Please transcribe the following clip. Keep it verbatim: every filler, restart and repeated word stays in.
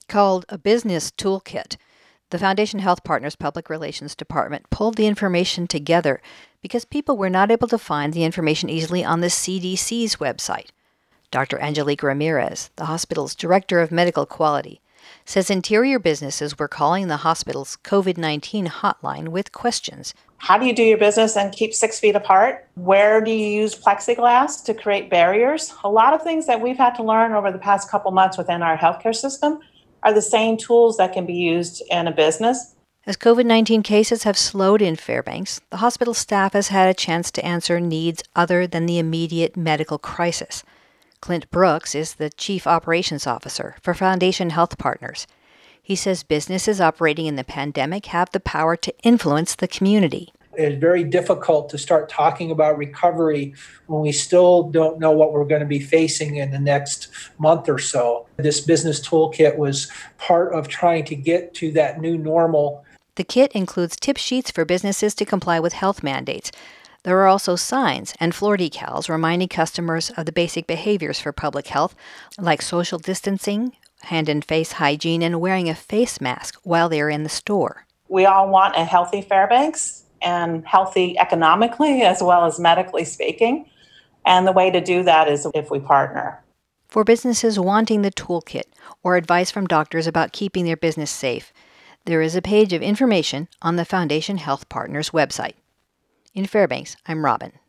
Called a business toolkit, the Foundation Health Partners Public Relations Department pulled the information together because people were not able to find the information easily on the C D C's website. Doctor Angelique Ramirez, the hospital's Director of Medical Quality, says interior businesses were calling the hospital's COVID nineteen hotline with questions. How do you do your business and keep six feet apart? Where do you use plexiglass to create barriers? A lot of things that we've had to learn over the past couple months within our healthcare system are the same tools that can be used in a business. As COVID nineteen cases have slowed in Fairbanks, the hospital staff has had a chance to answer needs other than the immediate medical crisis. Clint Brooks is the Chief Operations Officer for Foundation Health Partners. He says businesses operating in the pandemic have the power to influence the community. It's very difficult to start talking about recovery when we still don't know what we're going to be facing in the next month or so. This business toolkit was part of trying to get to that new normal. The kit includes tip sheets for businesses to comply with health mandates. There are also signs and floor decals reminding customers of the basic behaviors for public health, like social distancing, hand and face hygiene, and wearing a face mask while they are in the store. We all want a healthy Fairbanks, and healthy economically as well as medically speaking. And the way to do that is if we partner. For businesses wanting the toolkit or advice from doctors about keeping their business safe, there is a page of information on the Foundation Health Partners website. In Fairbanks, I'm Robin.